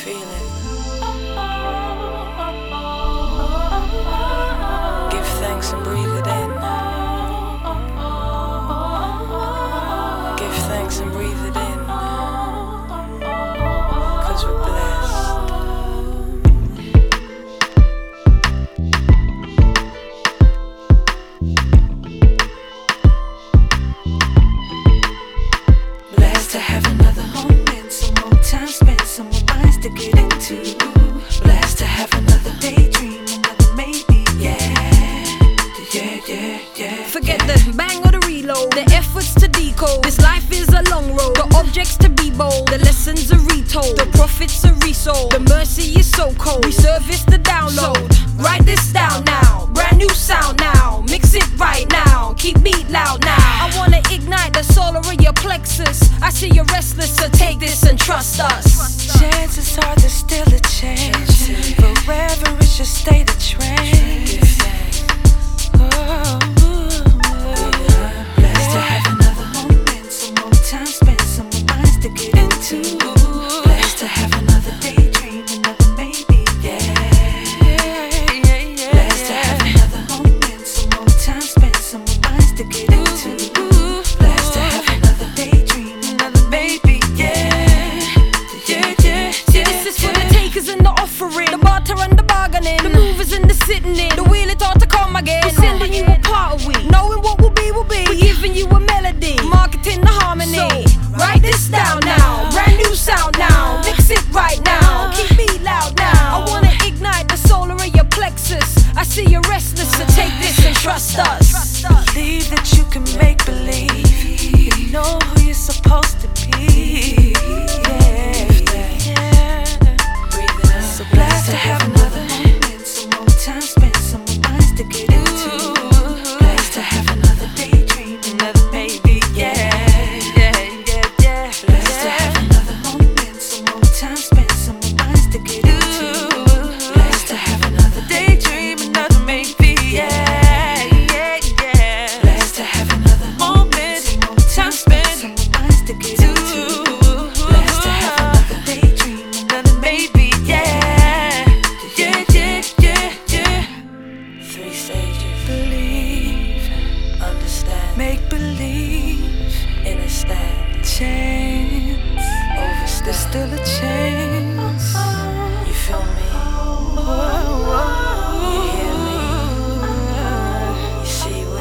feeling. Give thanks and breathe it in. Give thanks and breathe it in. 'Cause we're blessed. Blessed to have another moment, some more time spent, some more minds to get into. Blessed to have another daydream, another maybe, Forget the bang or the reload, the efforts to decode. This life is a long road, the objects to be bold, the lessons are retold, the profits are resold, the mercy is so cold. We service the download, write this down now, brand new sound now, mix it right now, keep beat loud now. I wanna ignite the solar of your plexus. I see you're restless, so take this and trust us. Chances are there's still a chance. Forever it's just stay the trend. Blessed to have another moment, some more time spent, some more minds to get into. Blessed to have another daydream, another maybe, Blessed to have another moment, some more time spent, some more minds to get into. Blessed to have another daydream, another maybe, This is for the takers and the offering, the barter and the bargaining, the movers and the sitting in, the wheel it ought to come again. We're sending you a part of we, knowing what will be, will be. We're giving you a melody, marketing the harmony. So, write this down now, brand new sound now, mix it right now, keep beat loud now. I wanna ignite the solar of your plexus. I see you're restless, so take this and trust us. believe that you can make believe. You know who you're supposed to be. So blessed to have another moment, some more time spent, some more minds to get into. Blessed to have another daydream, another maybe, Blessed to have another moment, some more time spent, some more minds to get into. Blessed to have another daydream, another maybe, Blessed to have another moment, some more time spent, some more minds to get into. Blessed to have another daydream, another maybe, 3 stages. Believe, understand, make believe, in a stand, chance, overstand. There's still a chance. You feel me? You hear me? You see we?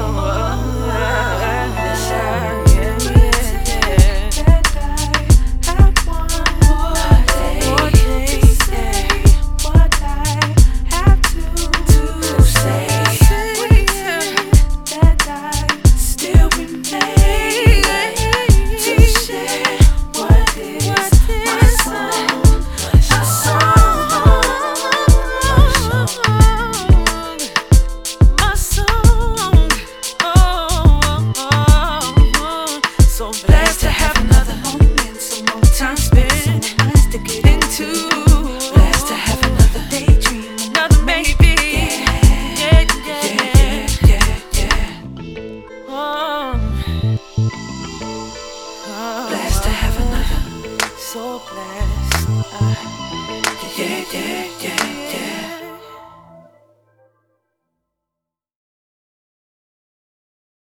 Blessed to have another moment, some more time spent, some more minds to get into. Blessed to have another daydream, another maybe, Blessed to have another, so blessed,